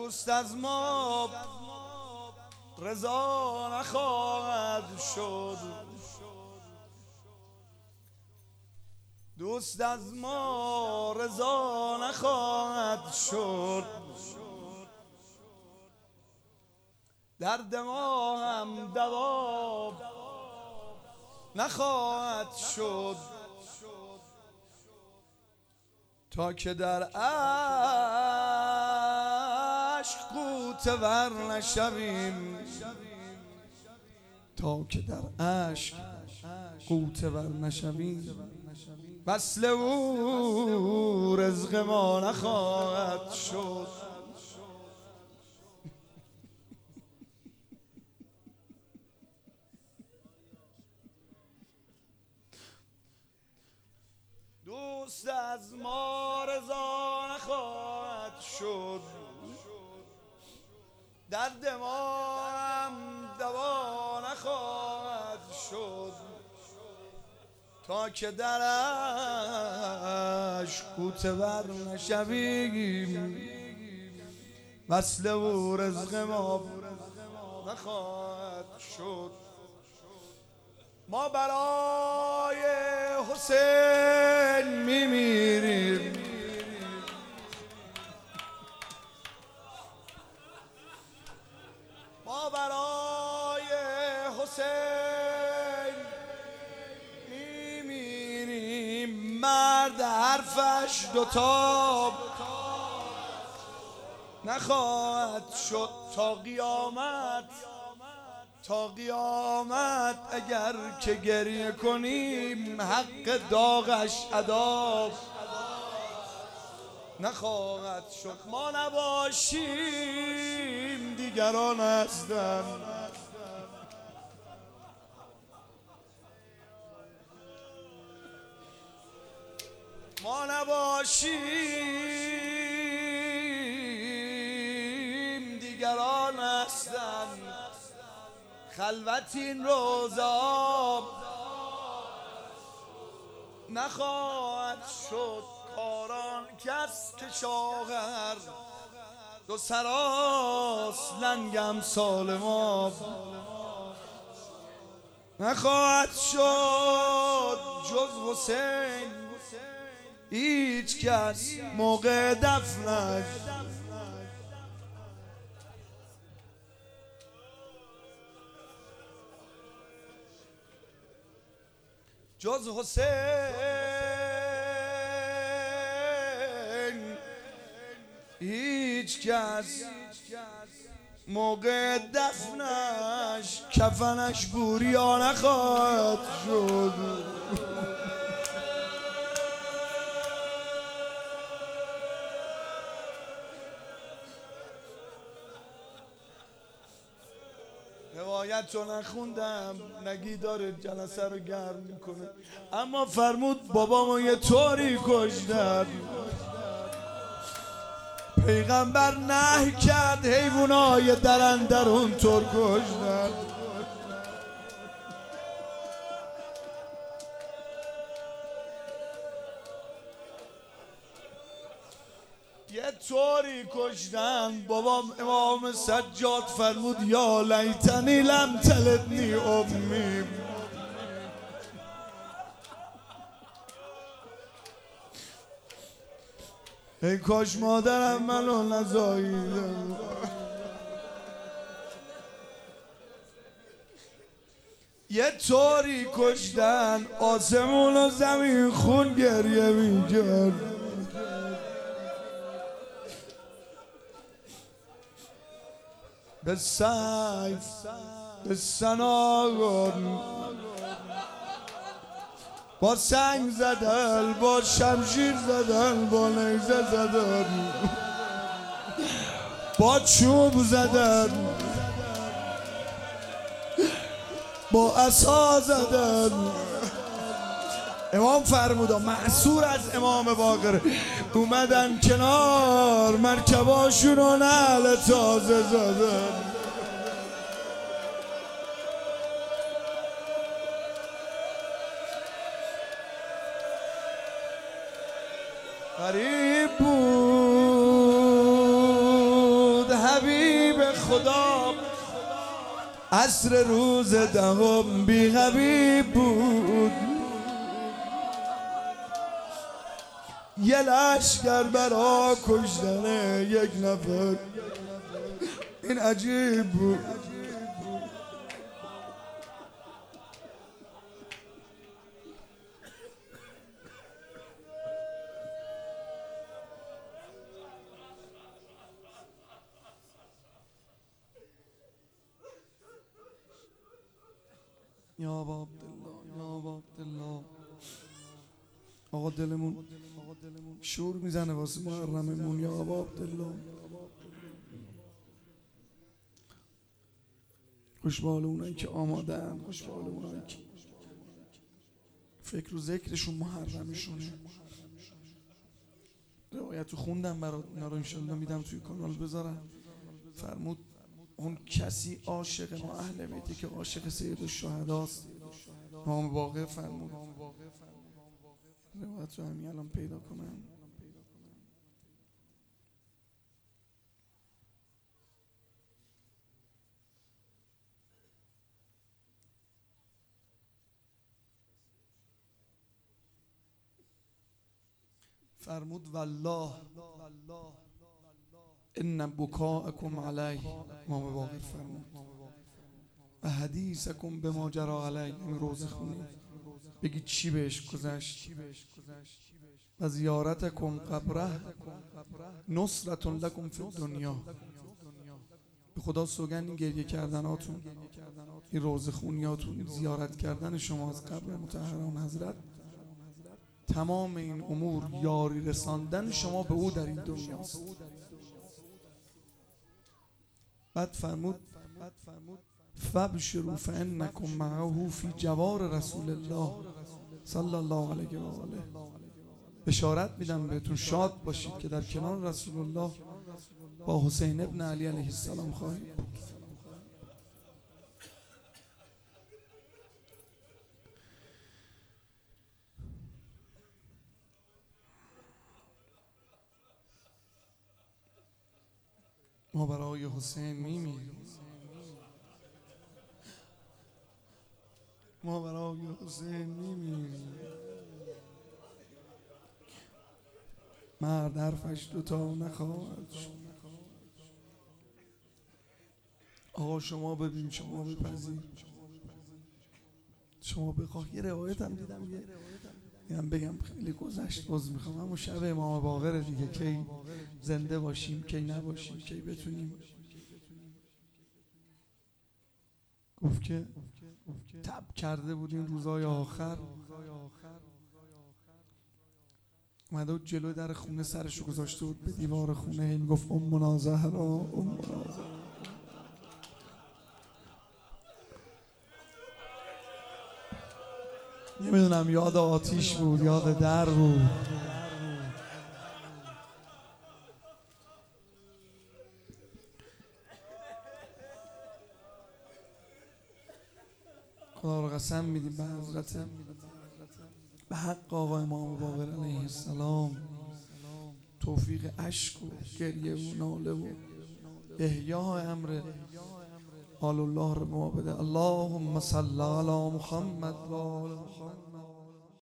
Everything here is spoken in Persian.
دوست از ما رضا نخواهد شد، دوست از ما رضا نخواهد شد، درد ما هم دوا نخواهد شد، تا که در عشق غوطه ور نشویم، تا که در عشق غوطه ور نشویم، وصل او رزق ما نخواهد شد. دوست از ما رضا نخواهد شد، درد ما هم دوا نخواهد شد، تا که در عشق غوطه ور نشویم، وصل او رزق ما نخواهد شد. ما برای حسین میمیریم، ما برای حسین میمیریم، مرد حرفش دوتا نخواهد شد، تا قیامت تا قیامت اگر که گریه کنیم، حق داغش ادا نخواهد شد. ما نباشیم دیگران هستند، ما نباشیم دیگران هستند، خلوت این روزا نخواهد شد، کاران کس که شاغر دو سراست، لنگ امثال ما نخواهد شد، جز حسین هیچ کس موقع دفنش جز حسین هیچ کس موقع دفنش کفنش بوریا نخواهد شد. روایت رو نخوندم، نگی داره جلسه رو گرم میکنه، اما فرمود بابامو یه طوری کشتن، پیغمبر نهی کرد حیوانای درندر اونطور کشتن. یه طوری کشتن، بابام امام سجاد فرمود یا لیتنی لم تلدنی امی، ای کاش مادرم منو نزاییده. یه طوری کشتن آسمون و زمین خون گریه میکرد، به سیف به سناگون با سنگ زدن، با شمشیر زدن، با نیزه زدن، با چوب زدن، با عصا زدن. امام فرمودا معصور از امام باقر اومدن کنار، مرکباشون و نعل تازه زدن. غریب بود حبیب خدا عصر روز دهم بی حبیب بود. یه لشکر برا کشتن یک نفر، این عجیب بود. یا ابا عبدالله، یا ابا عبدالله. آقا دلمون شور میزنه واسه محرممون. یا ابا عبدالله، خوشبال اونایی که آمادن، خوشبال اونایی که فکر و ذکرشون محرمشونه. روایتو خوندم برات، اینا رو انشالله میدم توی کانال بذارم. فرمود اون کسی عاشق ما اهل بیتی که عاشق سید الشهداست. امام باقر فرمود، روایت رو همین الان پیدا کنم. فرمود والله ان بکاءکم علیه، امام باقر فرمود، و حدیثکم بما جری علیه، این روزه خونی بگی چی بهش گذشت، و زیارتکم قبره نصرة لکم فی الدنیا. به خدا سوگند این گریه کردناتون، این روزه خونیاتون، زیارت کردن شما از قبر مطهران حضرت، تمام این امور یاری رساندن شما به او در این دنیاست. بعد فرمود فابشروا فانکم معه فی جوار رسول الله صلی الله علیه و آله. بشارت میدم بهتون، شاد باشید که در کنار رسول الله با حسین ابن علی علیه السلام خواهید بود. ما برای حسین میمیریم، ما برای حسین میمیریم. مرد حرفش دوتا نخواهد شد. آقا شما ببین، شما بپذیر، شما بخواه. یه روایت هم دیدم بگم خیلی گذشت، باز میخوام همون شب امام باقر دیگه، کی زنده باشیم کی نباشیم، کی بتونیم. گفت که تب کرده بود این روزای آخر، اومده بود جلوی در خونه سرشو گذاشته بود به دیوار خونه، این گفت امنا زهرا، امنا زهرا. نمیدونم یاد آتیش بود، یاد در بود. خدا رو قسم میدیم به حضرت، به حق آقا امام باقر علیه السلام توفیق اشک و گریه و ناله و احیاء امر آل الله رو به ما بده. اللهم صل علی محمد و آل محمد.